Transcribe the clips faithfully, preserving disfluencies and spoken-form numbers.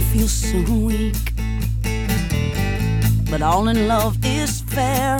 feel so weak, but all in love is fair.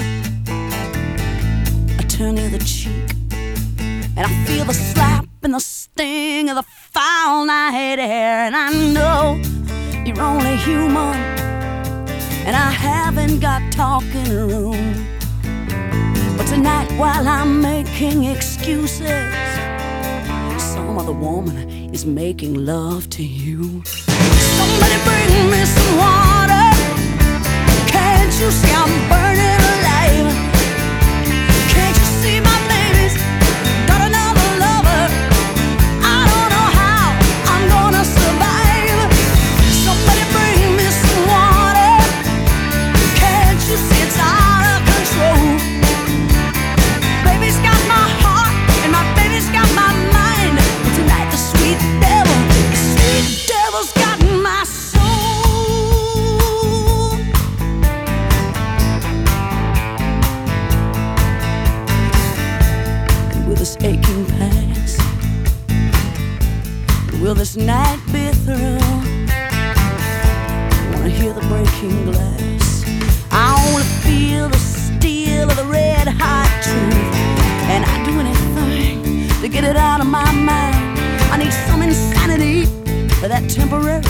I turn the other cheek, and I feel the slap and the sting of the foul night air. And I know you're only human, and I haven't got talking room. But tonight, while I'm making excuses, some other woman is making love to you. Somebody bring me some water. Can't you see I'm burning alive? Can't you see my baby's got another lover? I don't know how I'm gonna survive. Somebody bring me some water. Can't you see it's out of control? Baby's got my heart and my baby's got my mind. But tonight the sweet devil, the sweet devil's got my soul. And will this aching pass? Will this night be through? I wanna hear the breaking glass. I wanna feel the steel of the red hot truth. And I'd do anything to get it out of my mind. I need some insanity for that temporary